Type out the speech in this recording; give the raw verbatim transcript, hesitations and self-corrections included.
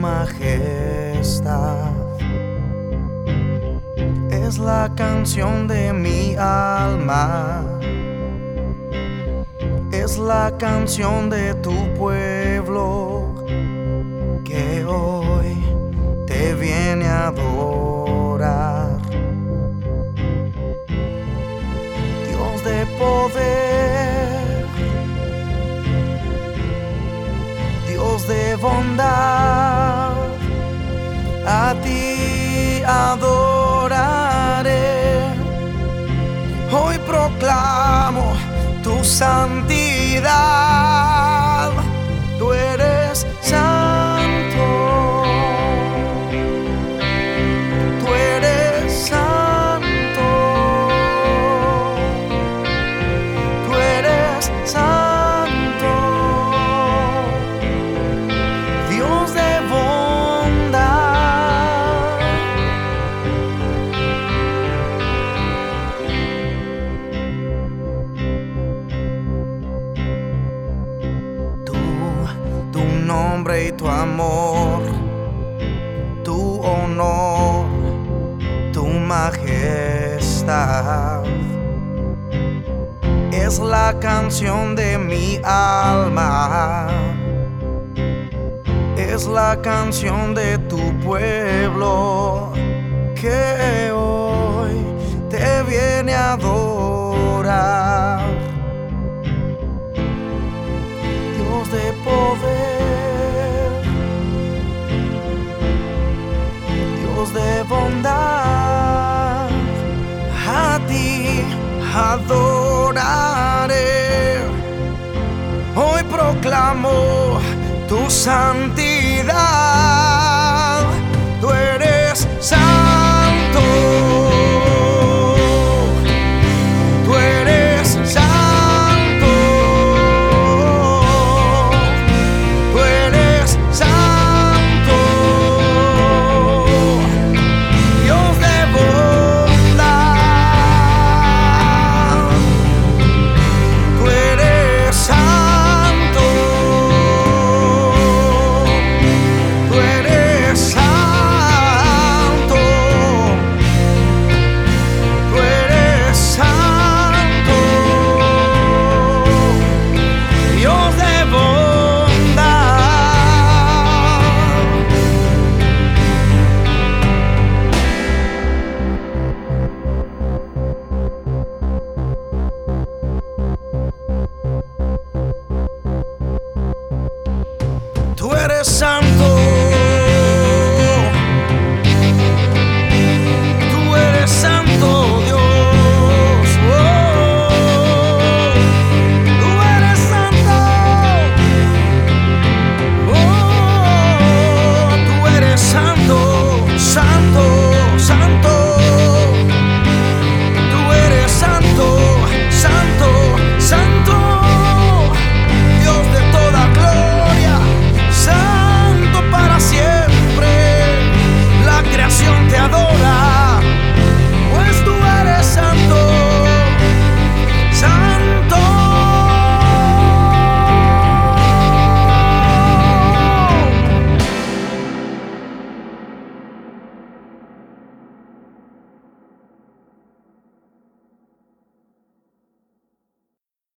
majestad. Es la canción de mi alma, es la canción de tu pueblo que hoy te viene a adorar. Dios de poder, Dios de bondad, a ti adoraré. Hoy proclamo tu santidad. Tú eres santo, tú eres santo, tú eres santo, Dios de bondad. Tú, tu nombre y tu amor, tu honor, tu majestad, es la canción de mi alma, es la canción de tu pueblo que hoy te viene a adorar. Dios de poder, Dios de bondad, a ti adoraré. Hoy proclamo tu santidad.